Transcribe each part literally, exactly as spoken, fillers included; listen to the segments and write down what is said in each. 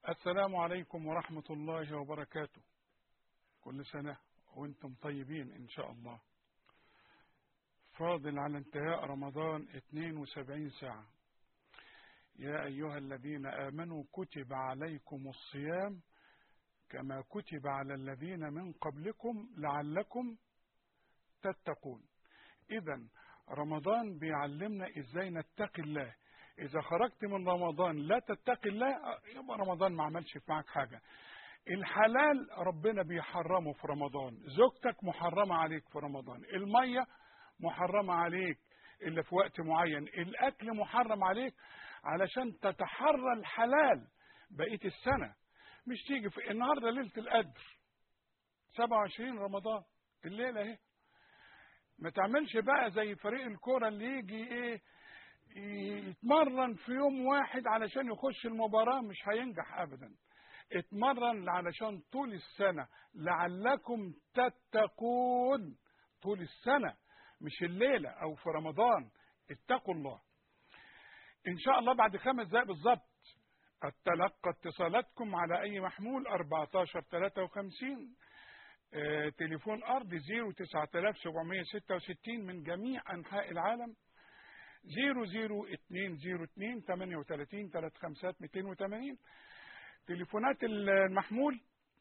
السلام عليكم ورحمة الله وبركاته. كل سنة وانتم طيبين إن شاء الله. فاضل على انتهاء رمضان اثنين وسبعين ساعة. يا أيها الذين آمنوا كتب عليكم الصيام كما كتب على الذين من قبلكم لعلكم تتقون. إذن رمضان بيعلمنا إزاي نتقي الله. إذا خرجت من رمضان لا تتقي الله يبقى رمضان ما عملش معك حاجة. الحلال ربنا بيحرمه في رمضان، زوجتك محرمة عليك في رمضان، المية محرمة عليك إلا في وقت معين، الأكل محرم عليك علشان تتحرى الحلال بقية السنة. مش تيجي في النهاردة ليلة القدر سبعة وعشرين رمضان الليلة اهي، ما تعملش بقى زي فريق الكورة اللي يجي ايه يتمرن في يوم واحد علشان يخش المباراة، مش هينجح ابدا. اتمرن علشان طول السنة لعلكم تتقون، طول السنة مش الليلة او في رمضان. اتقوا الله. ان شاء الله بعد خمس دقائق بالظبط اتلقى اتصالاتكم على اي محمول أربعتاشر تلاتة وخمسين، اه تليفون ارض صفر تسعة سبعة ستة وستين من جميع انحاء العالم، صفر صفر اتنين صفر اتنين تمانية وتلاتين تلاتة خمسة ميتين وتمانين. تليفونات المحمول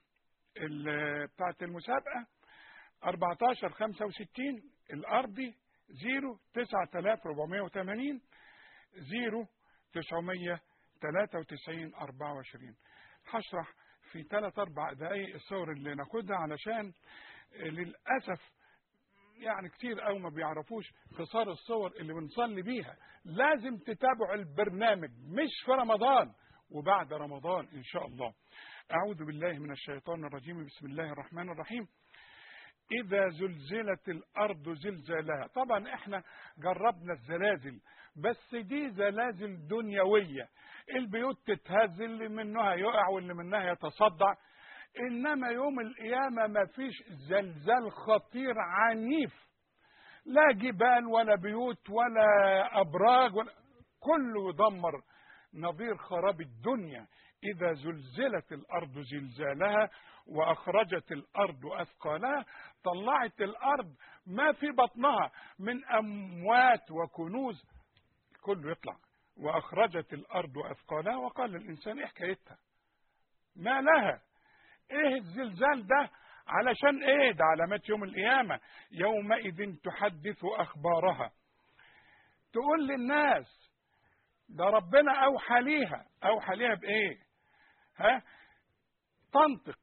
بتاعت المسابقة أربعتاشر خمسة وستين الارضي صفر تسعة أربعة وثمانين صفر تسعمية تلاتة وتسعين أربعة وعشرين. هشرح في ثلاث أربع دقايق الصور اللي ناخدها علشان للأسف يعني كتير قوي ما بيعرفوش خسار الصور اللي بنصلي بيها. لازم تتابعوا البرنامج مش في رمضان وبعد رمضان إن شاء الله. أعوذ بالله من الشيطان الرجيم. بسم الله الرحمن الرحيم. إذا زلزلت الأرض زلزالها. طبعا احنا جربنا الزلازل بس دي زلازل دنيوية، البيوت تتهز، اللي منها يقع واللي منها يتصدع. إنما يوم القيامة ما فيش زلزال خطير عنيف، لا جبال ولا بيوت ولا أبراج ولا، كله يدمر نظير خراب الدنيا. إذا زلزلت الأرض زلزالها وأخرجت الأرض أثقالها. طلعت الأرض ما في بطنها من أموات وكنوز كله يطلع. وأخرجت الأرض أثقالها وقال الإنسان إيه حكايتها، ما لها، إيه الزلزال ده، علشان إيه؟ ده علامات يوم القيامة. يومئذ تحدث أخبارها، تقول للناس ده ربنا أوحى ليها. أوحى ليها بإيه؟ ها؟ تنطق.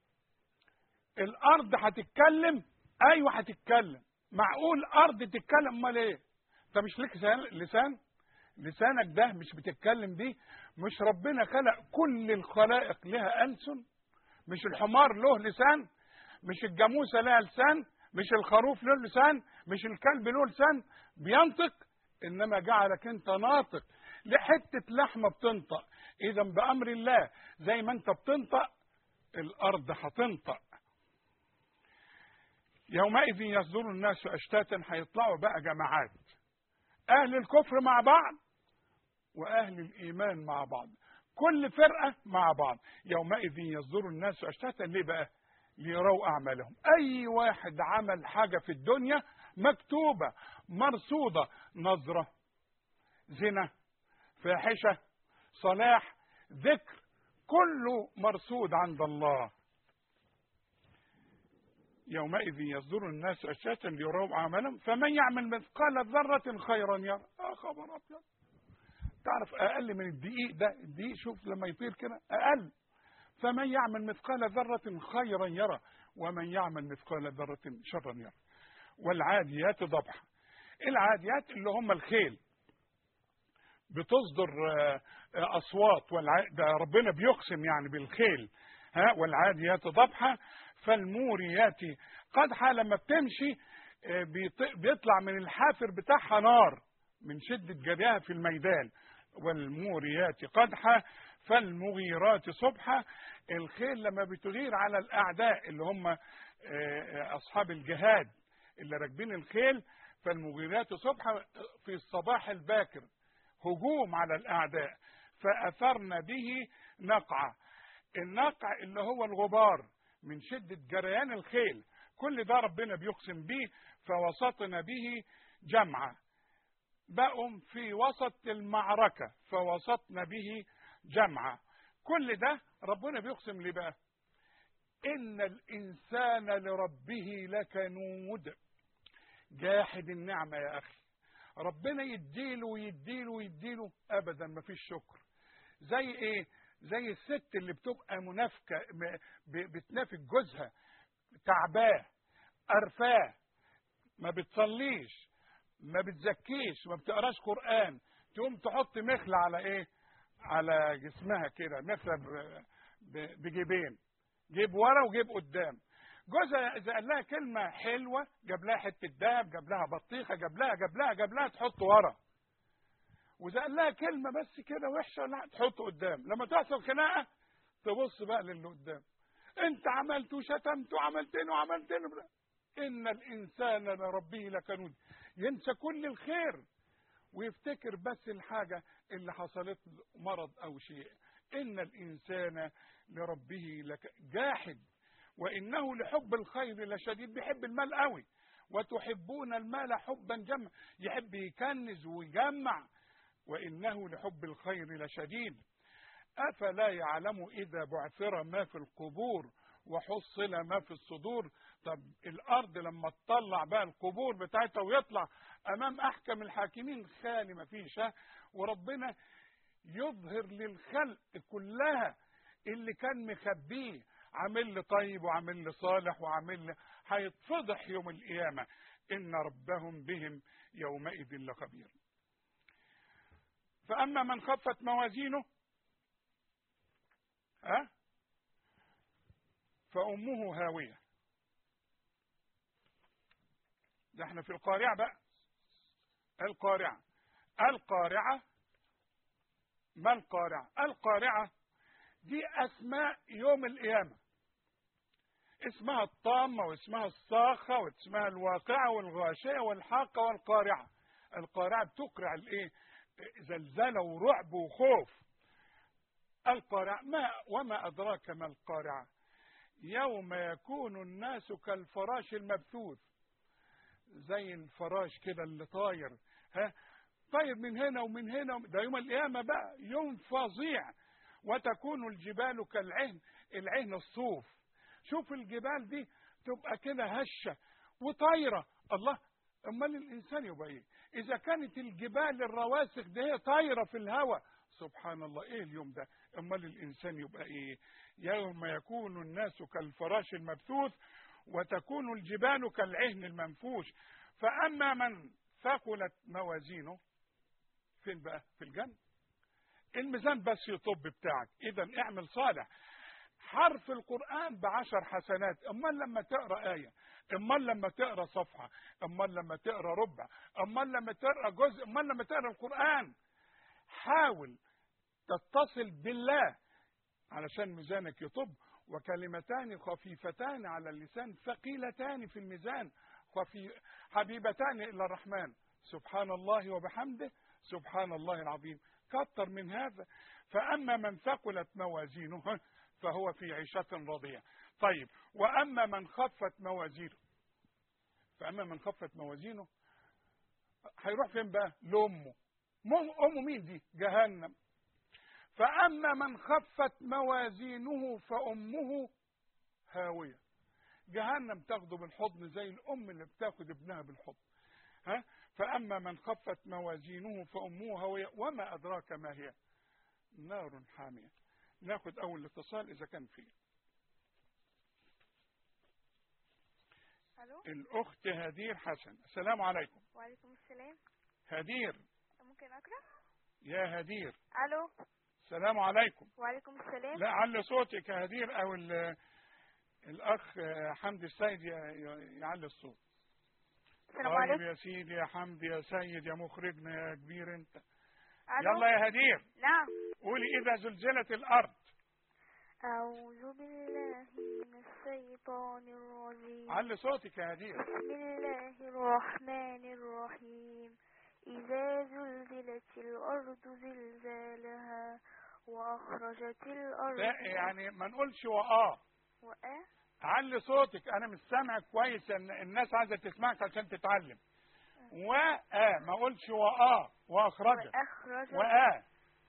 الأرض هتتكلم؟ أيوة هتتكلم. معقول أرض تتكلم؟ أمال إيه؟ أنت مش لك لسان؟ لسانك ده مش بتتكلم بيه؟ مش ربنا خلق كل الخلائق لها ألسن؟ مش الحمار له لسان؟ مش الجاموسة لها لسان؟ مش الخروف له لسان؟ مش الكلب له لسان بينطق؟ إنما جعلك أنت ناطق لحتة لحمة بتنطق. إذا بأمر الله زي ما أنت بتنطق الأرض هتنطق. يومئذ يصدر الناس أشتاتا، هيطلعوا بقى جماعات، أهل الكفر مع بعض وأهل الإيمان مع بعض، كل فرقة مع بعض. يومئذ يصدر الناس أشتاتا. ليه بقى؟ ليروا أعمالهم. أي واحد عمل حاجة في الدنيا مكتوبة مرصودة، نظرة، زنا، فاحشة، صلاح، ذكر، كله مرصود عند الله. يومئذ يصدر الناس أشتاتا ليروا أعمالهم فمن يعمل مثقال ذرة خيرا يرى. آه خبر أبيض. تعرف أقل من الدقيق ده، الدقيق شوف لما يطير كده أقل. فمن يعمل مثقال ذرة خيرا يرى ومن يعمل مثقال ذرة شرا يرى. والعاديات ضبحا. العاديات اللي هم الخيل بتصدر أصوات، ده ربنا بيقسم يعني بالخيل. ها؟ والعاديات ضبحا فالموريات قدحا. لما بتمشي بيطلع من الحافر بتاعها نار من شدة جريها في الميدان. والموريات قدحا فالمغيرات صبحا. الخيل لما بتغير على الأعداء اللي هم أصحاب الجهاد اللي راكبين الخيل، فالمغيرات صبحا في الصباح الباكر هجوم على الأعداء. فأثرن به نقعة. النقع اللي هو الغبار من شدة جريان الخيل، كل ده ربنا بيقسم به. فوسطنا به جمعا، بقوا في وسط المعركة فوسطنا به جمعا. كل ده ربنا بيقسم ليه بقى؟ إن الإنسان لربه لكنود. جاحد النعمة يا أخي، ربنا يديله ويديله ويديله أبدا ما فيش شكر. زي إيه؟ زي الست اللي بتبقى منافقة بتنافق جوزها، تعباه قرفاه، ما بتصليش ما بتزكيش ما بتقراش قرآن، تقوم تحط مخلة على إيه؟ على جسمها كده، مخلة بجيبين، جيب ورا وجيب قدام. جوزها اذا قال لها كلمه حلوه جاب لها حته دهب، جاب لها بطيخه، جاب لها جاب لها جاب لها تحط ورا. واذا قال لها كلمه بس كده وحشه لا تحط قدام. لما تحصل خناقه تبص بقى للي قدام، انت عملت وشتمت وعملتني وعملتني. ان الانسان لربه لكنود. ينسى كل الخير ويفتكر بس الحاجه اللي حصلت له، مرض او شيء. ان الانسان لربه لك جاحد وإنه لحب الخير لشديد. بيحب المال قوي. وتحبون المال حبا جما، يحب يكنز ويجمع. وإنه لحب الخير لشديد. أفلا يعلم إذا بعثر ما في القبور وحصل ما في الصدور. طب الأرض لما تطلع بقى القبور بتاعتها ويطلع أمام أحكم الحاكمين خالي ما فيش، وربنا يظهر للخلق كلها اللي كان مخبيه، عامل لي طيب وعامل لي صالح وعامل لي، هيتفضح يوم القيامة. إن ربهم بهم يومئذ لخبير. فأما من خفت موازينه ها فأمه هاوية. ده احنا في القارعة بقى. القارعة القارعة ما القارعة؟ القارعة دي أسماء يوم القيامة. اسمها الطامة واسمها الصاخة واسمها الواقعة والغاشية والحاقة والقارعة. القارعة بتقرع الايه؟ زلزلة ورعب وخوف. القارعة ما وما أدراك ما القارعة؟ يوم يكون الناس كالفراش المبثوث. زي الفراش كده اللي طاير، ها طاير من هنا ومن هنا. ده يوم القيامة بقى يوم فظيع. وتكون الجبال كالعهن، العهن الصوف. شوف الجبال دي تبقى كده هشة وطايرة. الله، امال الانسان يبقى ايه اذا كانت الجبال الرواسخ دي هي طايرة في الهواء؟ سبحان الله، ايه اليوم ده؟ امال الانسان يبقى ايه؟ يوم يكون الناس كالفراش المبثوث وتكون الجبال كالعهن المنفوش. فاما من ثقلت موازينه، فين بقى؟ في الجنة. الميزان بس يطب بتاعك. اذا اعمل صالح. حرف القرآن بعشر حسنات. امال لما تقرأ آية، امال لما تقرأ صفحة، امال لما تقرأ ربع، امال لما تقرأ جزء، امال لما تقرأ القرآن. حاول تتصل بالله علشان ميزانك يطب. وكلمتان خفيفتان على اللسان ثقيلتان في الميزان، خفي حبيبتان إلى الرحمن، سبحان الله وبحمده سبحان الله العظيم. كتر من هذا. فأما من ثقلت موازينه فهو في عيشة راضية. طيب، وأما من خفت موازينه فأما من خفت موازينه هيروح فين بقى؟ لأمه. أمه مين دي؟ جهنم. فأما من خفت موازينه فأمه هاوية. جهنم تاخده بالحضن زي الأم اللي بتاخد ابنها بالحضن. ها؟ فأما من خفت موازينه فأمه هاوية وما أدراك ما هي؟ نار حامية. ناخد أول اتصال إذا كان فيه. الو، الأخت هدير حسن. السلام عليكم. وعليكم السلام. هدير، ممكن أقرأ؟ يا هدير. الو، السلام عليكم. وعليكم السلام. لا، علي صوتك يا هدير، أو الأخ حمدي السيد يعلي الصوت. السلام طيب عليكم. يا سيدي يا حمدي يا سيد يا مخرجنا يا كبير انت. الو. يلا يا هدير. نعم. قولي إذا زلزلت الأرض. أعوذ بالله من الشيطان الرجيم. علي صوتك يا هدير. بسم الله الرحمن الرحيم. إذا زلزلت الأرض زلزالها وأخرجت الأرض. يعني ما نقولش وآه. وآه. علي صوتك، أنا مش سامعك كويس، إن الناس عايزة تسمعك عشان تتعلم. وآه، ما أقولش وآه. وأخرجت. وأخرجت. وآه.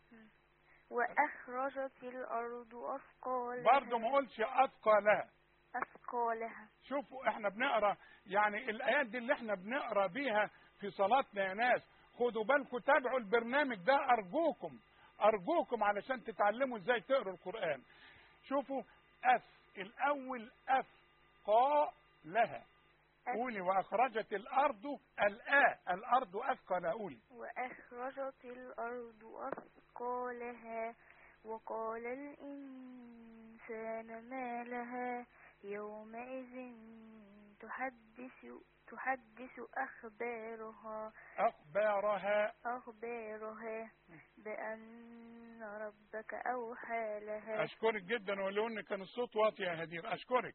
وأخرجت الأرض أثقالها. برضه ما أقولش أثقالها. أثقالها. شوفوا احنا بنقرا، يعني الآيات دي اللي احنا بنقرا بيها في صلاتنا يا ناس، خدوا بالكم، تابعوا البرنامج ده أرجوكم أرجوكم علشان تتعلموا ازاي تقروا القرآن. شوفوا أف الأول، أف قا لها. قولي وأخرجت الأرض الآ الأرض أثقل. قولي وأخرجت الأرض أثقالها وقال الإنسان ما لها يومئذ تحدث تحدث أخبارها أخبارها أخبارها بأن ربك أوحى لها. أشكرك جدا، ولو إن كان الصوت واطي يا هدير. أشكرك.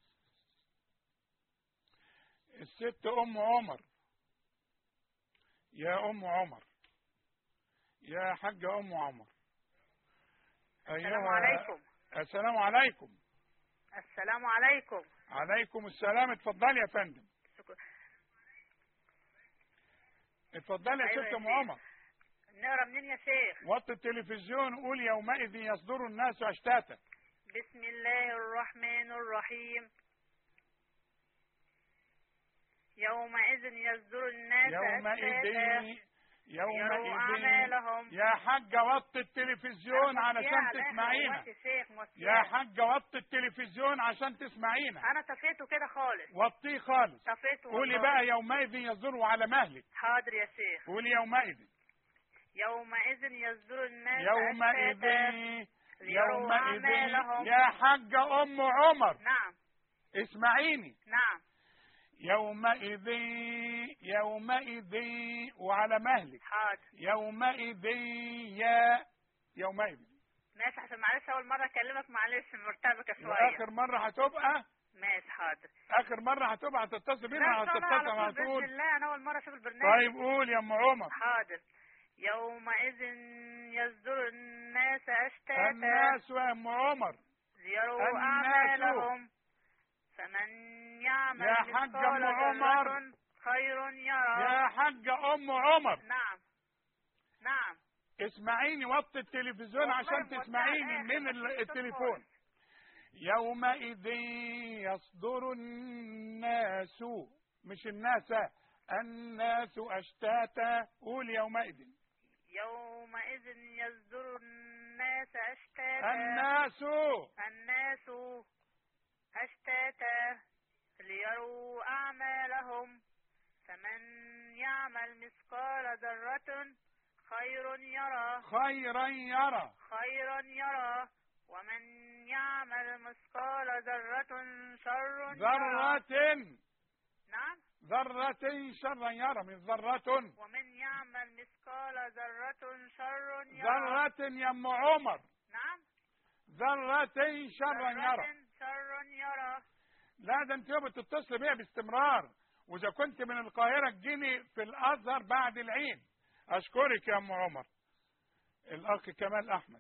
الست أم عمر، يا أم عمر، يا حاجة أم عمر. السلام عليكم. السلام عليكم. السلام عليكم. عليكم السلام. اتفضلي يا فندم. اتفضلي يا ست أم عمر. نقرا منين يا شيخ؟ وطي التلفزيون. قول يومئذ يصدر الناس أشتاتا. بسم الله الرحمن الرحيم. يومئذ يصدر الناس يومئذ يومئذ أعمالهم. يا حاجة وطي التلفزيون علشان تسمعينا. يا حاجة وطي التلفزيون عشان تسمعينا. أنا طفيته كده خالص. وطيه خالص. طفيته. قولي بقى يومئذ يصدر على مهلك. حاضر يا شيخ. قولي يومئذ. يومئذ يصدر الناس يومئذ يومئذ أعمالهم. يا حاجة أم عمر. نعم. اسمعيني. نعم. يومئذ يومئذ وعلى مهلك. حاضر. يومئذ يا يومئذ. ماشي، عشان معلش أول مرة أكلمك، معلش مرتبكة شوية. وآخر مرة هتبقى. ماشي حاضر. آخر مرة هتبقى هتتصل بينا. هتتصل على طول. بإذن الله، أنا أول مرة أشوف البرنامج. طيب قول يا أم عمر. حاضر. يومئذ يصدر الناس أشتاتا. الناس يا أم عمر. ليروا أعمالهم فمن يعمل يا حاجة أم عمر خير يرى. يا حاجة أم عمر. نعم. نعم. اسمعيني. وطي التلفزيون عشان تسمعيني من التليفون. يومئذ يصدر الناس، مش الناس، الناس أشتاتا. قول يومئذ. يومئذ يصدر الناس أشتاتا. الناس الناس أشتاتا ليروا أعمالهم فمن يعمل مثقال ذرة خير يرى. خيرا يرى. خيرا يرى. ومن يعمل مثقال ذرة شر يرى. ذرة. نعم. ذرة شرا يرى، من ذرة. ومن يعمل مثقال ذرة شر يرى. ذرة يا أم عمر. نعم. ذرة شرا يرى. شر يرى. لا ده انت بتتصل بيها باستمرار، واذا كنت من القاهرة تجيني في الازهر بعد العيد. اشكرك يا ام عمر. الاخ كمال احمد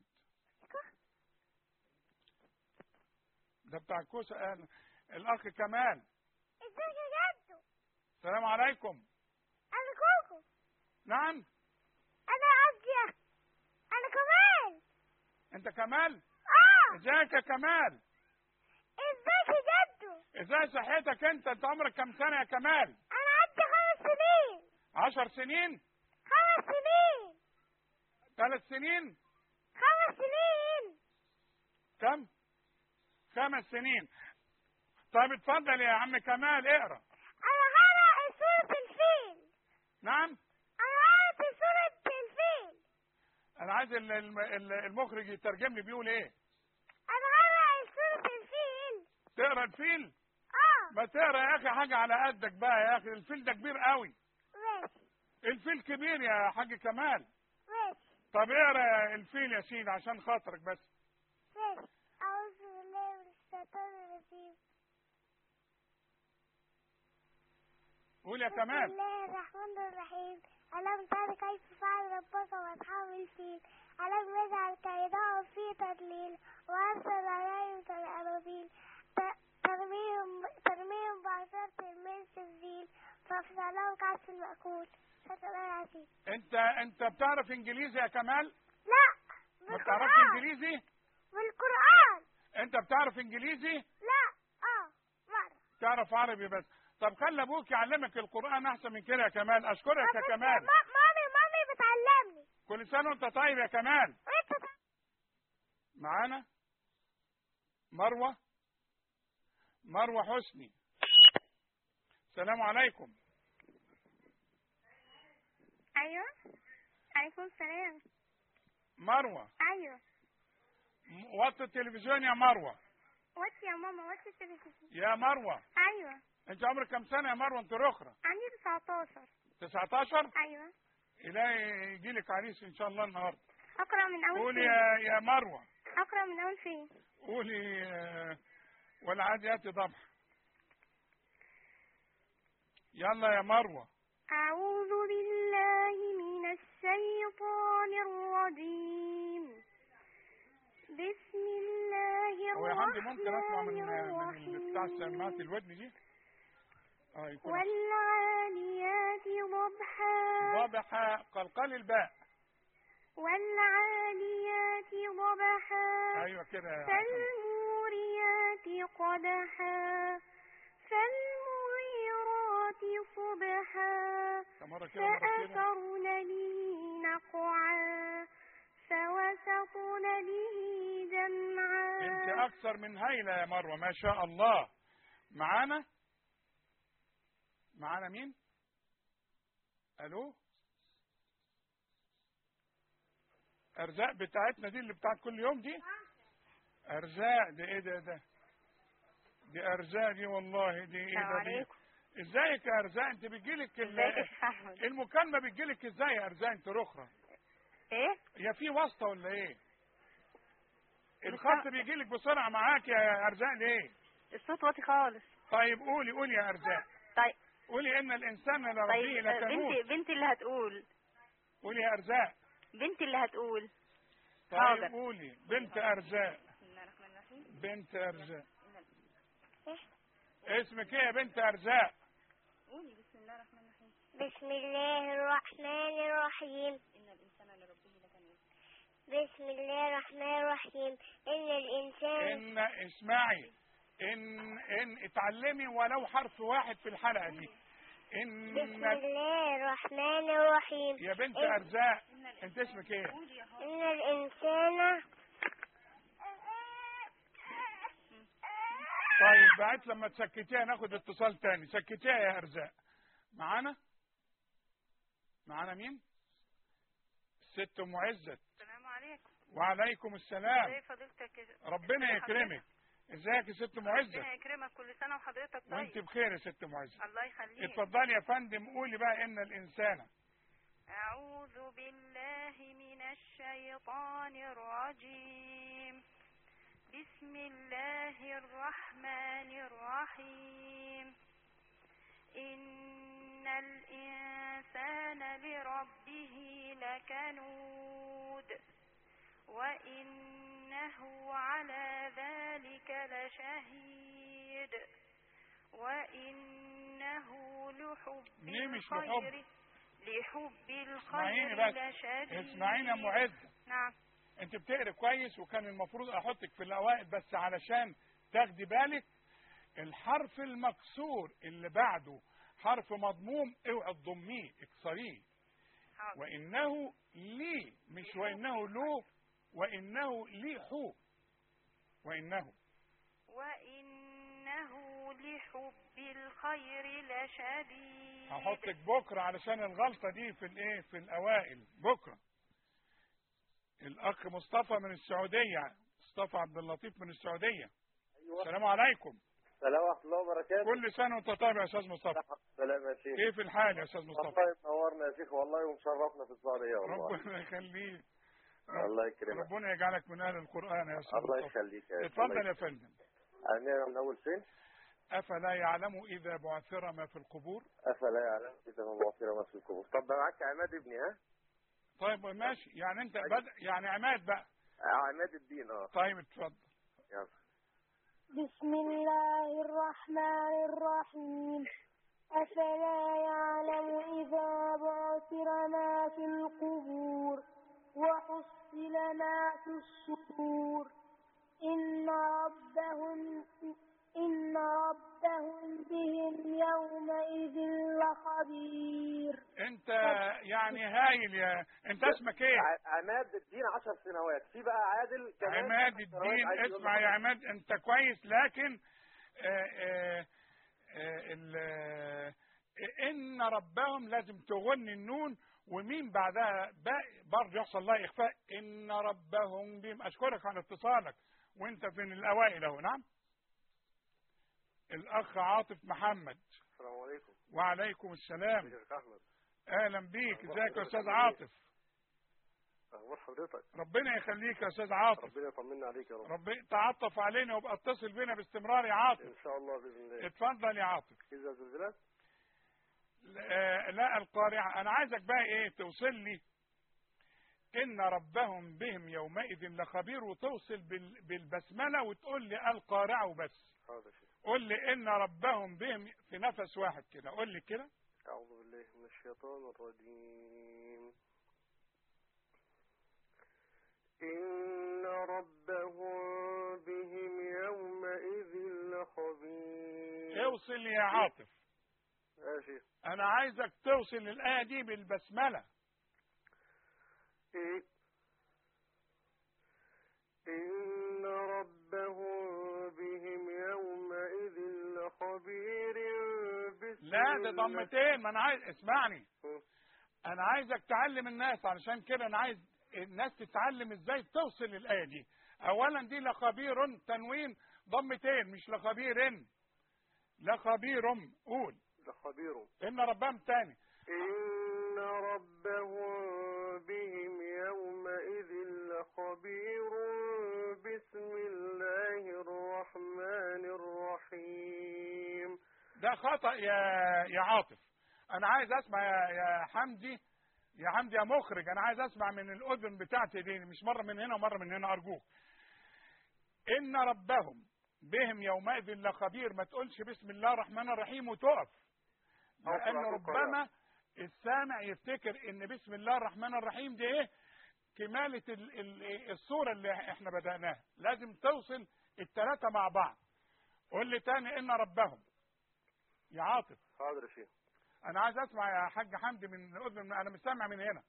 ده بتاع الكوسه. قال الاخ كمال. ازيك يا جدو؟ السلام عليكم. انا كوكو. نعم. انا عزية. انا كمال. انت كمال؟ اه. ازيك يا كمال؟ ازيك يا جدو؟ ازاي صحتك انت؟ انت عمرك كم سنة يا كمال؟ انا عندي خمس سنين. عشر سنين؟ خمس سنين. ثلاث سنين؟ خمس سنين. كم؟ خمس سنين. طيب اتفضل يا عم كمال اقرا. انا هقرا سورة الفيل. نعم. انا هقرا سورة الفيل. انا عايز المخرج يترجم لي بيقول ايه. انا هقرا سورة الفيل. تقرا الفيل؟ اه. ما تقرا يا اخي حاجه على قدك بقى يا اخي، الفيل ده كبير قوي. ماشي. الفيل كبير يا حاج كمال. ماشي. طب اقرا الفيل يا سيدي عشان خاطرك بس. ماشي. اعوذ بالله من الشيطان الرجيم. قول يا كمال. بسم الله الرحمن الرحيم. ألم تر كيف فعل ربك وأصحاب الفيل؟ ألم يجعل كيدهم في تضليل وأرسل عليهم كالأبابيل ترميهم ترميهم بعصارة من سجيل فأفسدهم كعصف المأكول. انت انت بتعرف انجليزي يا كمال؟ لا. ما بتعرفش انجليزي؟ بالقرآن. انت بتعرف انجليزي؟ لا. اه مرة. تعرف عربي بس. طب خلي ابوك يعلمك القرآن احسن من كده يا كمال. اشكرك يا كمال. مامي مامي بتعلمني. كل سنة وانت طيب يا كمال. وانت معانا مروة مروة حسني. السلام عليكم. ايوه عليكم السلام. مروة. ايوه. وطي التلفزيون يا مروة. وطي يا ماما وطي التلفزيون. يا مروة. ايوه. انت عمرك كم سنة يا مروة انت رخرة؟ عندي تسعتاشر. تسعتاشر؟ ايوه. إلهي يجيلك عريس ان شاء الله النهارده. اقرا من اول قولي فين؟ يا يا مروة. اقرا من اول فين؟ قولي آه، والعاديات ضبحا. يلا يا مروة. اعوذ بالله من الشيطان الرجيم. بسم الله هو يا حمدي ممكن اسمع من الرحمن من بتاع سماعة الودن دي؟ اه يكون والعاليات ضبحا. ضبحا قلقل الباء. والعاليات ضبحا. ايوه كده يا حسن. فالموريات قدحا. فالمغيرات صبحا. مرة كده مرة كده. فأثرن به نقعا. فوسطن به جمعا. انت اكثر من هايلة يا مروة ما شاء الله. معانا معانا مين؟ الو. ارزاق بتاعتنا دي اللي بتاعت كل يوم دي. ارزاق دي ايه ده ده دي ارزاق دي والله دي ايه ده دي. ازيك يا ارزاق؟ انت بتجيلك المكالمة بتجيلك ازاي يا ارزاق انت رخرة؟ ايه يا في واسطة ولا ايه؟ الخط بيجيلك بسرعة معاك يا ارزاق ليه؟ الصوت واطي خالص. طيب قولي قولي يا ارزاق. طيب قولي ان الانسان لربه طيب لكنود. بنتي بنتي اللي هتقول. قولي يا ارزاق. بنتي اللي هتقول. طيب حاضر. قولي بنت ارزاق. بسم الله الرحمن الرحيم. بنت ارزاق. اسمك ايه يا بنت ارزاق؟ قولي بسم الله الرحمن الرحيم. بسم الله الرحمن الرحيم. ان الانسان لربه لكنود. بسم الله الرحمن الرحيم. ان الانسان ان اسمعي ان ان اتعلمي ولو حرف واحد في الحلقة دي. ان بسم الله الرحمن الرحيم. يا بنت إن ارزاق انت اسمك ايه؟ ان الانسان. طيب بعت لما تسكتيها ناخد اتصال تاني. سكتيها يا ارزاق. معانا معانا مين؟ الست ام عزت. السلام عليكم. وعليكم السلام. ازي فضيلتك؟ ربنا يكرمك. ازيك يا ست ام عزت؟ ربنا يكرمك. كل سنه وحضرتك طيب. وانت بخير يا ست ام عزت. الله يخليك. اتفضلي يا فندم. قولي بقى ان الانسان. اعوذ بالله من الشيطان الرجيم. بسم الله الرحمن الرحيم. إن الإنسان لربه لكنود وإنه على ذلك لشهيد وإنه لحب ليه مش الخير لحب اسمعيني الخير بس. لشديد. اسمعيني يا ام عزت. نعم. انت بتقري كويس وكان المفروض احطك في الاوائل بس علشان تاخدي بالك الحرف المكسور اللي بعده حرف مضموم اوعي تضميه اكسريه. حاضر. وانه لي مش وانه له وانه ليحو وانه وإنه لحب الخير لشديد. هحطك بكره علشان الغلطه دي في الايه في الاوائل بكره. الاخ مصطفى من السعوديه. مصطفى عبد اللطيف من السعوديه. ايوه. السلام عليكم. السلام ورحمه الله وبركاته. كل سنه وانت طيب يا استاذ مصطفى. سلام يا شيخ. كيف الحال يا استاذ مصطفى؟ والله منورنا يا شيخ والله ومشرفنا في السعوديه والله. ربنا يخليك. الله يكرمك. ربنا يجعلك من اهل القران يا استاذ الله مصطفى. يخليك يا اتفضل يا فندم. أنا من اول فين؟ افلا يعلم اذا بعثر ما في القبور. افلا يعلم اذا ما بعثر ما في القبور. طب ده معاك عماد ابني ها؟ طيب ماشي، يعني انت بدأ يعني عماد بقى. عماد الدين. اه طيب اتفضل. يلا. بسم الله الرحمن الرحيم. أفلا يعلم إذا بعثر ما في القبور وحصل ما في الصدور إن ربهم إن ربهم بهم يومئذ لخبير. انت يعني هايل. يا انت اسمك ايه؟ ع- عماد الدين عشر سنوات. في بقى عادل كمان عماد عشر سنوات الدين. عايز يقول اسمع يا لحضرتك. عماد، انت كويس، لكن آه آه آه ال- آه ان ربهم لازم تغني النون ومين بعدها باقي برضه يحصل لها اخفاء. ان ربهم بهم. اشكرك على اتصالك وانت من الاوائل اهو. نعم. الاخ عاطف محمد. السلام عليكم. وعليكم السلام. ازيك يا احمد؟ اهلا بيك. أخبار ازيك يا حضرتك استاذ عامل إيه؟ عاطف؟ اخبار حضرتك؟ ربنا يخليك يا استاذ عاطف. ربنا يطمنا عليك يا رب. ربنا تعطف علينا وابقى اتصل بينا باستمرار يا عاطف. ان شاء الله باذن الله. اتفضل يا عاطف. اذا زلزلت. لا, لا القارعة. انا عايزك بقى ايه توصل لي ان ربهم بهم يومئذ لخبير، وتوصل بال- بالبسملة وتقول لي القارعة وبس. حاضر شيخ. قول لي ان ربهم بهم في نفس واحد كده. قول لي كده. اعوذ بالله من الشيطان الرجيم. إن ربهم بهم يومئذ لخبير. اوصل يا عاطف. ماشي. انا عايزك توصل للآية دي بالبسملة. إيه؟ إن ربهم بهم يومئذ لخبير. بسم لا ده الله. ضمتين. ما انا عايز اسمعني. م. انا عايزك تعلم الناس، علشان كده انا عايز الناس تتعلم ازاي توصل للآية دي. اولا دي لخبير تنوين ضمتين، مش لخبير. لخبير. قول لخبير. ان ربهم تاني. إن ربهم بهم يومئذ لخبير. بسم الله الرحمن الرحيم. ده خطأ يا يا عاطف. انا عايز اسمع يا يا حمدي. يا حمدي يا مخرج، انا عايز اسمع من الاذن بتاعتي دي، مش مره من هنا ومره من هنا ارجوك. ان ربهم بهم يومئذ لخبير. ما تقولش بسم الله الرحمن الرحيم وتقف، لان ربما السامع يفتكر ان بسم الله الرحمن الرحيم دي ايه كمالة ال- ال- الصورة اللي احنا بدأناها. لازم توصل الثلاثة مع بعض. قول لي تاني ان ربهم يا عاطف. حاضر يا شيخ. انا عايز اسمع يا حاج حمدي من اذن. انا مش سامع من هنا.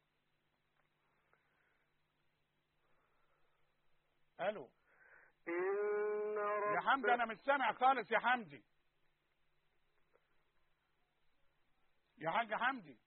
الو إن رب يا حمدي، انا مش سامع خالص يا حمدي. يا حاج حمدي.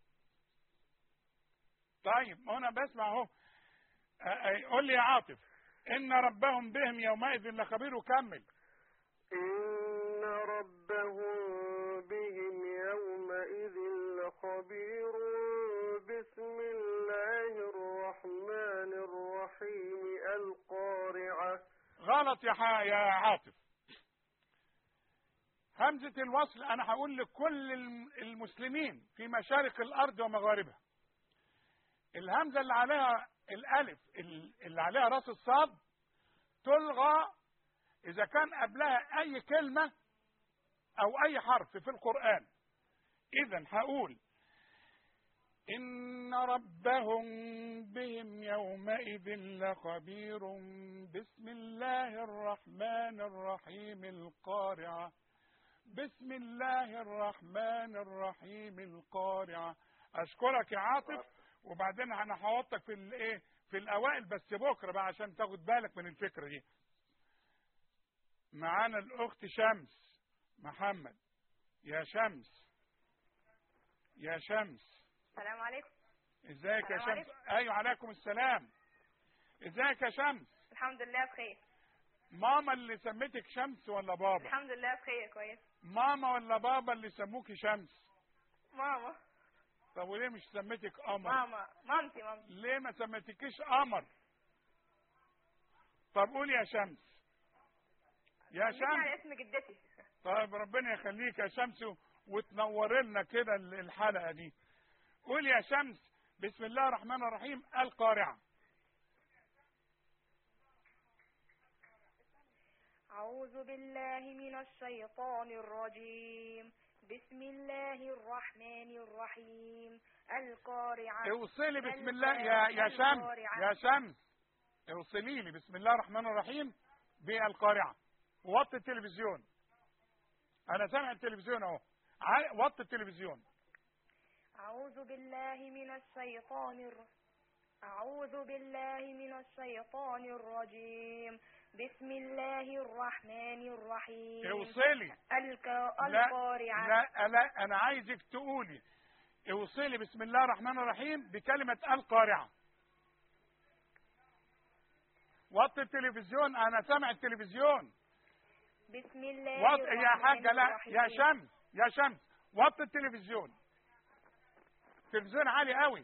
طيب ما انا بسمع اهو. أ- أ- قول لي يا عاطف. ان ربهم بهم يومئذ لخبير. وكمل. إن ربهم بهم يومئذ لخبير. بسم الله الرحمن الرحيم. القارعة. غلط يا ح- يا عاطف. همزة الوصل انا هقول لكل الم- المسلمين في مشارق الارض ومغاربها. الهمزة اللي عليها الالف اللي عليها راس الصاد تلغى اذا كان قبلها اي كلمة او اي حرف في القرآن. اذا هقول ان ربهم بهم يومئذ لخبير. بسم الله الرحمن الرحيم. القارعة. بسم الله الرحمن الرحيم. القارعة. اشكرك يا عاطف. وبعدين انا هحطك في الايه في الاوائل بس بكره بقى عشان تاخد بالك من الفكره دي. معانا الاخت شمس محمد. يا شمس. يا شمس. السلام عليكم. ازيك يا السلام شمس؟ ايوه عليكم السلام. ازيك يا شمس؟ الحمد لله بخير. ماما اللي سميتك شمس ولا بابا؟ الحمد لله بخير كويس. ماما ولا بابا اللي سموكي شمس؟ ماما. طب وليه مش سميتك قمر؟ ماما مامتي مامتي. ليه ما سميتكيش قمر؟ طب قولي يا شمس. يا سميتني شمس. على اسم جدتي. طيب ربنا يخليك يا شمس وتنور لنا كده الحلقة دي. قول يا شمس. بسم الله الرحمن الرحيم القارعة. أعوذ بالله من الشيطان الرجيم. بسم الله الرحمن الرحيم القارعة. اوصلي بسم الله يا يا شمس يا شمس اوصلي لي بسم الله الرحمن الرحيم بالقارعة. وطي التلفزيون. أنا سامع التلفزيون أهو. وطي التلفزيون. أعوذ بالله من الشيطان الر... أعوذ بالله من الشيطان الرجيم. بسم الله الرحمن الرحيم. اوصلي. الك... لا القارعة. لا لا أنا عايزك تقولي اوصلي بسم الله الرحمن الرحيم بكلمة القارعة. وطي التلفزيون. أنا سامع التلفزيون. بسم الله وط... الرحمن يا حاجة لا الرحيم. يا شمس يا شمس وطي التلفزيون. التلفزيون عالي قوي.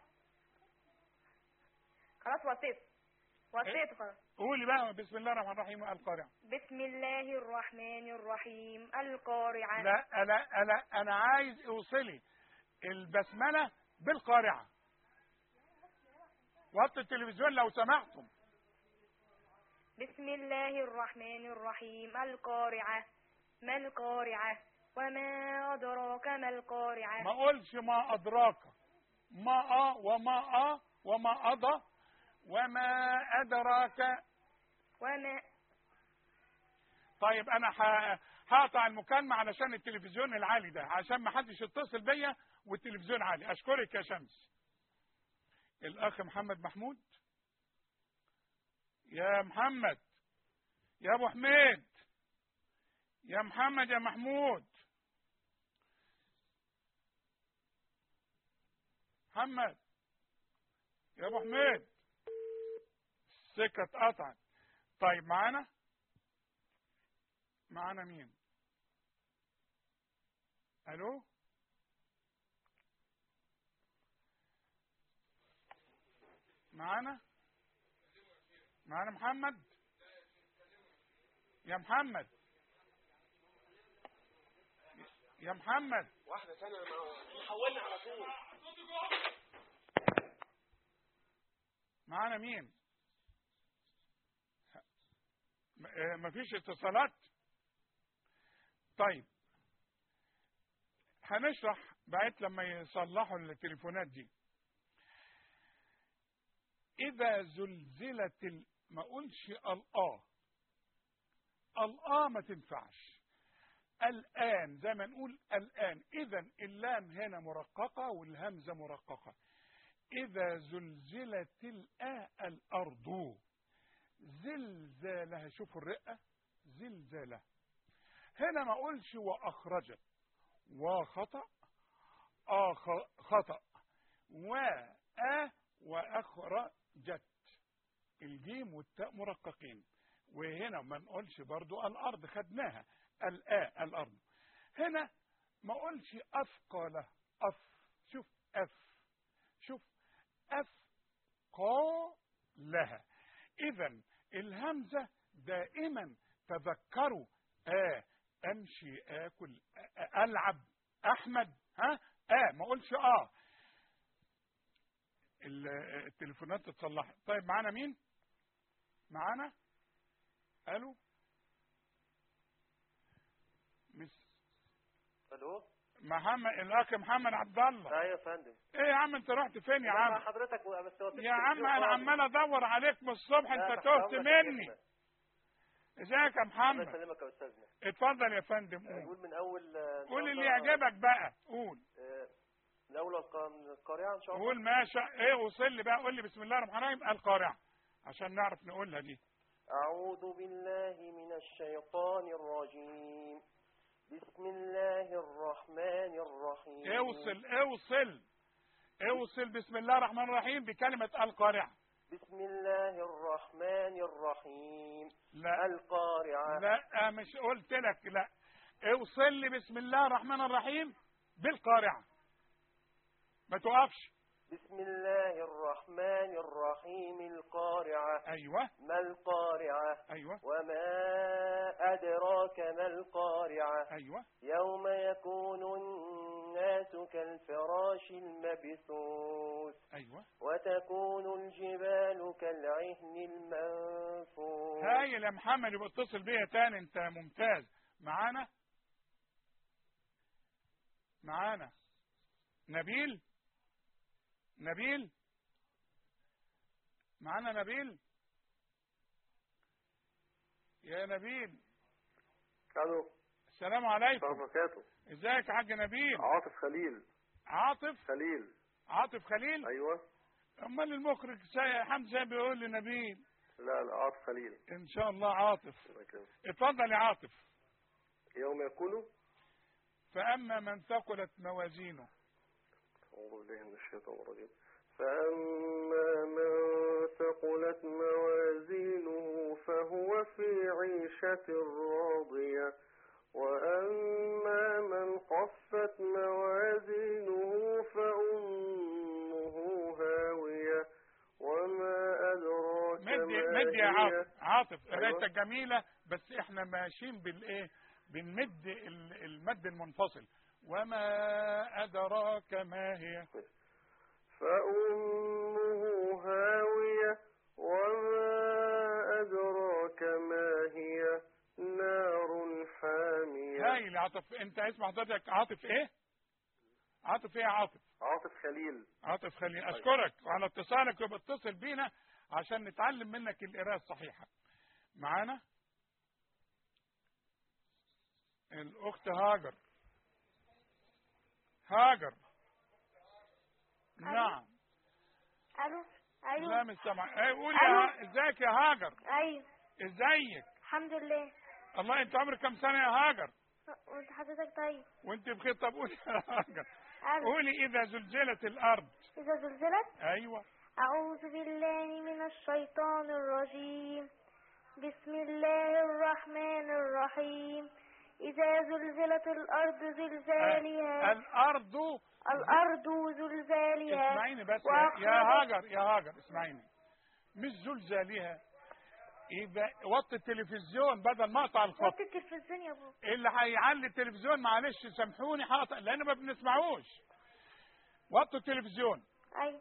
خلاص وطيت وطيت خلاص. قولي بقى بسم الله الرحمن الرحيم القارعة. بسم الله الرحمن الرحيم القارعة. لا لا لا أنا عايز اوصلي البسملة بالقارعة. وطي التلفزيون لو سمحتم. بسم الله الرحمن الرحيم القارعة. ما القارعة وما أدراك ما القارعة. ما قولش ما أدراك. ما أ وما أ وما أضى وما أدراك. وما طيب أنا ح- هقطع المكالمة علشان التلفزيون العالي ده، عشان ما حدش يتصل بيا والتلفزيون عالي. أشكرك يا شمس. الأخ محمد محمود. يا محمد يا أبو حميد يا محمد يا محمود. محمد يا أبو حميد. السكة اتقطعت. طيب معانا معانا مين؟ الو معانا معانا محمد. يا محمد يا محمد. واحدة ثانية حولنا على طول. معانا مين؟ م- آه، مفيش اتصالات. طيب هنشرح بعد لما يصلحوا التليفونات دي. إذا زلزلت ال... ما قولش الآ. الآ ما تنفعش. الآن زي ما نقول الآن. إذا اللام هنا مرققة والهمزة مرققة. إذا زلزلت الآ الأرض زلزالها. شوفوا الرقة. زلزالها. هنا ما قولش وأخرجت. وخطأ آخ خطأ وآ وأخرجت. الجيم والتاء مرققين. وهنا ما نقولش برضو الأرض خدناها. الآ الأرض. هنا ما قولش أثقله. أف. شوف أف. شوف أف قا لها. إذا الهمزة دائما تذكروا آ أمشي آكل آ ألعب أحمد. ها آ ما قولش آه. التليفونات تتصلح. طيب معانا مين؟ معانا الو مس الو محمد. الاخ محمد عبد الله. ايوه يا فندم. ايه يا عم انت رحت فين يا مع عم؟ حضرتك بس هو يا عم انا عمال ادور عليك من الصبح. لا، انت تحت تهت أمرك يا مني. شيخنا. ازيك يا الله محمد؟ يسلمك يا استاذنا. اتفضل يا فندم. قول نقول من اول آه، إن شاء قول اللي الله، يعجبك بقى. قول آه، من اول الق- من القارعة ان شاء الله. قول ما شاء. ايه وصل لي بقى. قول لي بسم الله الرحمن الرحيم القارعة عشان نعرف نقولها دي. أعوذ بالله من الشيطان الرجيم. بسم الله الرحمن الرحيم. اوصل اوصل اوصل بسم الله الرحمن الرحيم بكلمة القارعة. بسم الله الرحمن الرحيم. لا القارعة. لا مش قلت لك لا. اوصل لي بسم الله الرحمن الرحيم بالقارعة. ما توقفش. بسم الله الرحمن الرحيم القارعة. أيوة. ما القارعة؟ أيوة. وما أدراك ما القارعة؟ أيوة. يوم يكون الناس كالفراش المبثوث. أيوة. وتكون الجبال كالعهن المنفوش. هايل يا محمد، يبقى اتصل بيا تاني، انت ممتاز. معانا معانا نبيل نبيل معانا نبيل يا نبيل. الو. السلام عليكم. السلام عليكم. ازيك يا حاج نبيل؟ عاطف خليل. عاطف خليل. عاطف خليل. ايوه. امال المخرج حمزه بيقول لي نبيل. لا لا عاطف خليل. ان شاء الله عاطف. لكن. اتفضل يا عاطف. يوم يكون. فاما من ثقلت موازينه. أعوذ بالله من الشيطان الرجيم. فأما من ثقلت موازينه فهو في عيشة راضية. وأما من خفت موازينه فأمه هاوية. وما أدراك مدي ما مدي يا هي. عاطف. عاطف أيوة. قرايتك جميلة، بس احنا ماشيين بالايه، بنمد ال- المد المنفصل. وما أدراك ما هي. فأمه هاوية. وما أدراك ما هي. نار حامية. هايل يا عاطف. انت اسم حضرتك عاطف ايه؟ عاطف ايه يا عاطف؟ عاطف خليل. عاطف خليل. اشكرك وعلى اتصالك، وبتصل بينا عشان نتعلم منك القراءة الصحيحة. معانا الاخت هاجر. هاجر. نعم. الو. ايوه. لا مش سامع. ايه قول يا ها- ازيك يا هاجر؟ ايوه. ازيك؟ الحمد لله. الله، انت عمرك كم سنة يا هاجر؟ وانت حضرتك طيب؟ وانت بخير. طب قولي يا هاجر، الو. قولي اذا زلزلت الارض. اذا زلزلت. ايوه. أعوذ بالله من الشيطان الرجيم. بسم الله الرحمن الرحيم. إذا زلزلت الأرض زلزالها. الارض. الأرض زلزالها. اسمعيني بس يا وأخرجت- يا هاجر، يا هاجر اسمعيني. مش زلزالها. اذا وطي التلفزيون بدل ما اقطع الخط. وطي التلفزيون يا ابو. اللي هيعلي التلفزيون معلش سامحوني حاطط لان ما بنسمعوش. وطي التلفزيون. أيوة.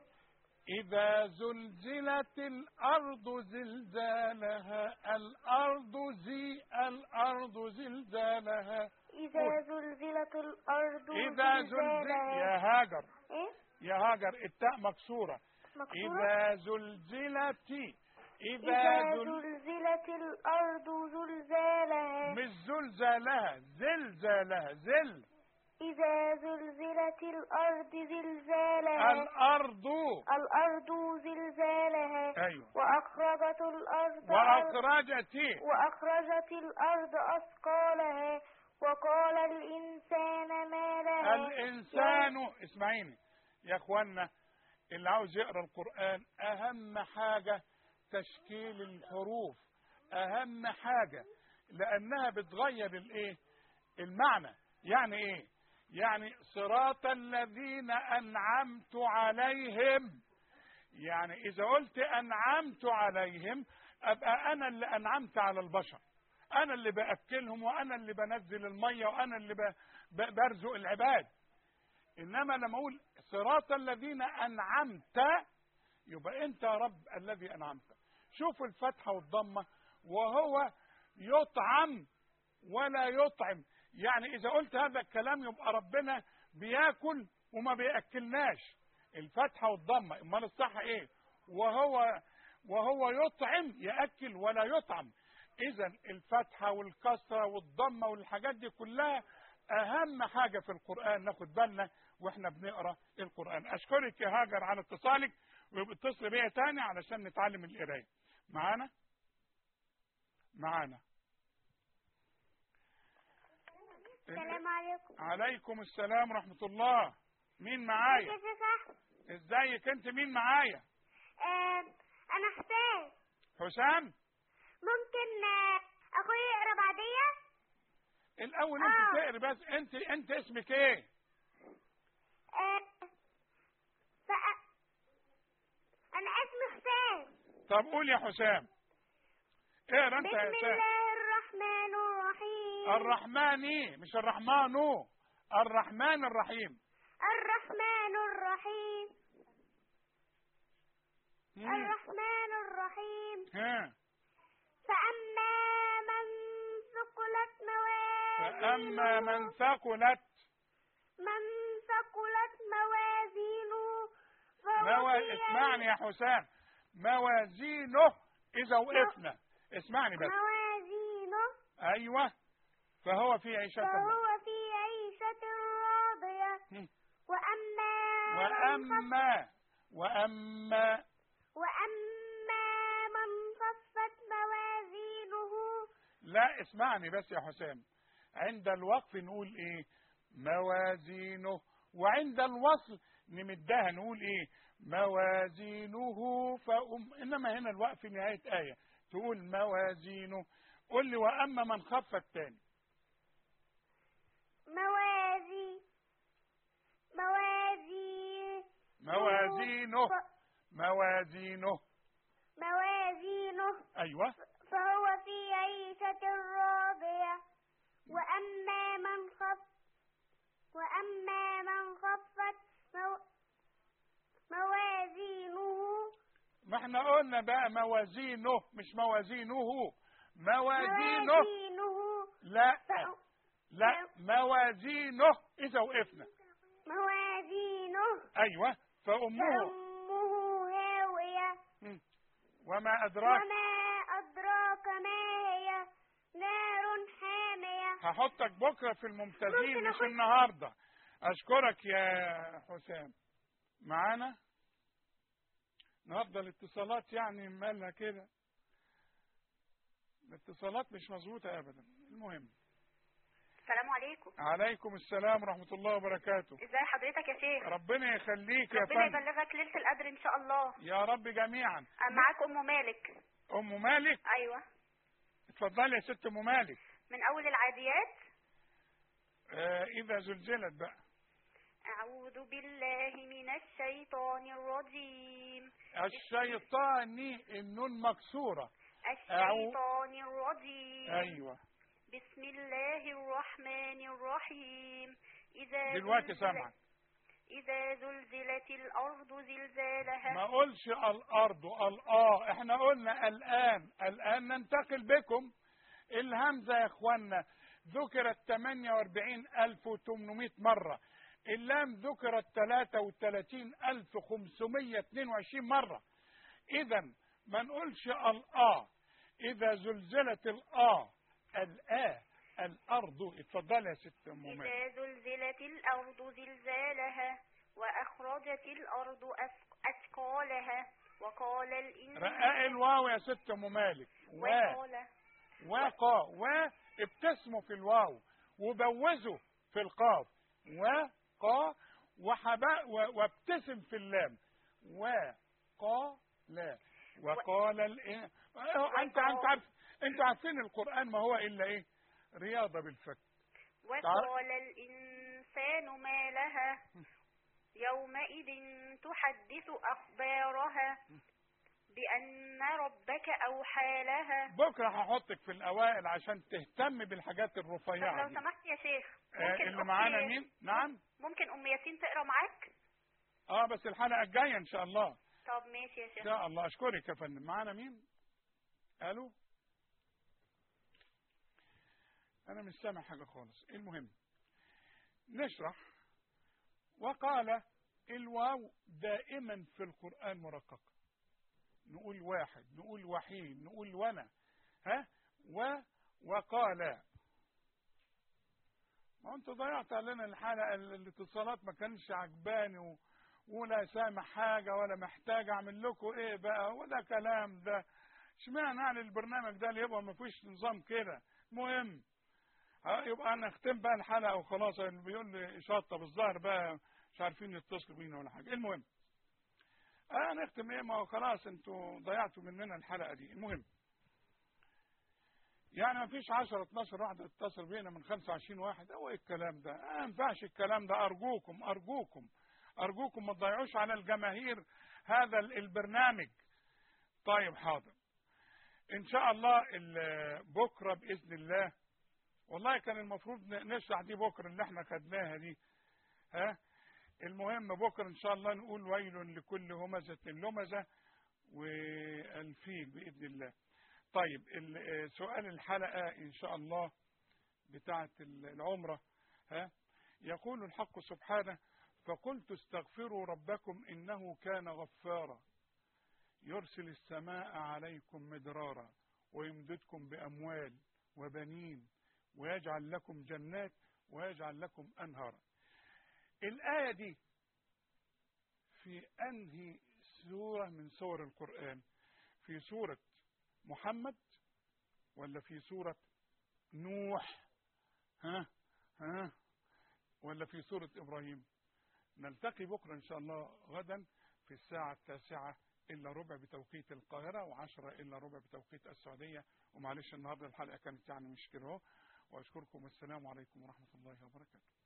إذا زلزلت الأرض زلزالها. الأرض زي الأرض زلزالها. إذا زلزلت الأرض إذا زلزل زلزالها. يا هاجر. إيه؟ يا هاجر التاء مكسورة. مكسورة؟ إذا زلزلت. إذا إذا زل... زلزلت الأرض زلزالها. مش زلزالها، زلزالها. زل. إذا زلزلت الأرض زلزالها. الأرض. الأرض زلزالها. أيوة. وأخرجت الأرض وأخرجت. وأخرجت الأرض أثقالها. وقال الإنسان ما لها. الإنسان. اسمعيني يا اخوانا، اللي عاوز يقرأ القرآن أهم حاجة تشكيل الحروف. أهم حاجة لأنها بتغير الايه المعنى. يعني ايه؟ يعني صراط الذين أنعمت عليهم. يعني إذا قلت أنعمت عليهم أبقى أنا اللي أنعمت على البشر، أنا اللي بأكلهم وأنا اللي بنزل المية وأنا اللي برزق العباد. إنما لما أقول صراط الذين أنعمت يبقى أنت يا رب الذي أنعمت. شوفوا الفتحة والضمة. وهو يطعم ولا يطعم. يعني إذا قلت هذا الكلام يبقى ربنا بياكل وما بيأكلناش. الفتحة والضمة. امال الصح ايه؟ وهو وهو يطعم يأكل ولا يطعم. اذا الفتحة والكسرة والضمة والحاجات دي كلها اهم حاجة في القرآن ناخد بالنا واحنا بنقرأ القرآن. اشكرك يا هاجر على اتصالك، وبتصل بيا تاني علشان نتعلم القراية. معانا معانا السلام عليكم. عليكم السلام ورحمة الله. مين معايا؟ ازيك انت؟ مين معايا؟ آه انا حسين. حسام. ممكن آه اخوي يقرا بعديا؟ الاول انت آه. تقري بس. انت انت اسمك ايه؟ آه ف... طب قول يا حسام. اقرا انت بسم يا حسام. الله الرحمن الرحيم. الرحمن مش الرحمن، الرحمن الرحيم. الرحمن الرحيم. مم. الرحمن الرحيم. ها. فأما من ثقلت موازينه فأما من ثقلت من ثقلت موازينه فهو مو... في اسمعني يا حسام، موازينه إذا وقفنا، اسمعني بس. موازينه أيوة، فهو في عيشة فهو في عيشة راضية. مم. وأما من وأما وأما وأما من خفت موازينه. لا اسمعني بس يا حسام، عند الوقف نقول ايه؟ موازينه. وعند الوصل نمدها نقول ايه؟ موازينه فأم. انما هنا الوقف نهاية آية تقول موازينه. قل لي وأما من خفت تاني. موازي موازي موازينه موازينه موازينه ايوه. فهو في عيشة راضية. وأما من خف وأما من خفت مو... موازينه. ما احنا قلنا بقى موازينه مش موازينه. موازينه موازينه لا ف... لا موازينه إذا وقفنا. موازينه ايوه. فأمه فأمه هاوية. مم. وما أدراك. وما أدراك ما هي. نار حامية. هحطك بكرة في الممتازين ممكن مش أخش؟ النهاردة. أشكرك يا حسام. معانا النهارده الاتصالات يعني مالها كده، الاتصالات مش مظبوطة أبدا. المهم، السلام عليكم. عليكم السلام ورحمة الله وبركاته. ازي حضرتك يا شيخ؟ ربنا يخليك يا ربنا فندم. يبلغك ليلة القدر ان شاء الله. يا رب جميعا. معاك ام مالك. أم مالك. ايوه. اتفضلي يا ست أم مالك. من اول العاديات. آه إذا زلزلت بقى. اعوذ بالله من الشيطان الرجيم. الشيطان النون مكسورة. الشيطان الرجيم. أيوة. بسم الله الرحمن الرحيم. إذا دلوقتي سامعك. إذا زلزلت الأرض زلزالها. ما قولش الأرض الآه، احنا قلنا الآن. الآن ننتقل بكم. الهمزة يا اخوانا ذكرت ثمانية وأربعين ألف وثمانمائة مرة. اللام ذكرت ثلاثة وثلاثين ألف وخمسمائة واثنين وعشرين مرة. إذا ما نقولش الآه. إذا زلزلت الآه الآ الأرض. اتفضل يا ست أم مالك. إذا زلزلت الأرض زلزالها وأخرجت الأرض أثقالها وقال الإنسان. رقاق الواو يا ست أم مالك. و وقال وقا و ابتسموا في الواو وبوزوا في القاف. وقا وحباء وابتسم في اللام. وقا لا وقال الإن... انت انت عارف انتوا عارفين القرآن ما هو الا ايه؟ رياضة بالفك. وقال الإنسان ما لها يومئذ تحدث أخبارها بأن ربك أوحى لها. بكرة هحطك في الأوائل عشان تهتم بالحاجات الرفيعة. طب لو سمحت يا شيخ آه اللي معانا مين؟ نعم ممكن أم ياسين تقرأ معاك؟ اه بس الحلقة الجاية إن شاء الله. طب ماشي يا شيخ. إن شاء الله. أشكرك يا فندم. معانا مين؟ ألو. أنا مش سامع حاجة خالص. المهم نشرح. وقال الواو دائما في القرآن مرققة. نقول واحد، نقول وحيد، نقول ونا. ها و وقال. ما انت ضيعت علينا الحلقة. الاتصالات ما كانش عجباني و... ولا سامع حاجة ولا محتاج اعمل لكم ايه بقى. وده كلام ده. اشمعنى يعني البرنامج ده اللي يبقى ما فيش نظام كده. مهم يبقى انا اختم بقى الحلقة وخلاص. اللي بيقول لي شطة بالظاهر بقى مش عارفين يتصلوا بينا ولا حاجة. المهم اه نختم ايه؟ ما هو خلاص انتوا ضيعتوا مننا الحلقة دي. المهم يعني ما فيش عشرة اتناشر واحدة تتصل بينا من خمسة وعشرين واحد. هو ايه الكلام ده؟ اه ما ينفعش الكلام ده. ارجوكم ارجوكم ارجوكم ما تضيعوش على الجماهير هذا البرنامج. طيب حاضر ان شاء الله ال- بكره باذن الله. والله كان المفروض ن- نشرح دي بكره اللي احنا خدناها دي. ها المهم بكره ان شاء الله نقول ويل لكل همزه لمزه والفيل باذن الله. طيب ال- سؤال الحلقه ان شاء الله بتاعه العمره. ها يقول الحق سبحانه فقلت استغفروا ربكم انه كان غفارا يرسل السماء عليكم مدرارا ويمددكم باموال وبنين ويجعل لكم جنات ويجعل لكم انهارا. الايه دي في انهي سوره من سور القران؟ في سوره محمد ولا في سوره نوح؟ ها ها ولا في سوره ابراهيم؟ نلتقي بكره ان شاء الله غدا في الساعه التاسعه الا ربع بتوقيت القاهره وعشرة الا ربع بتوقيت السعوديه. ومعلش النهارده الحلقه كانت يعني مش كده اهو. واشكركم والسلام عليكم ورحمه الله وبركاته.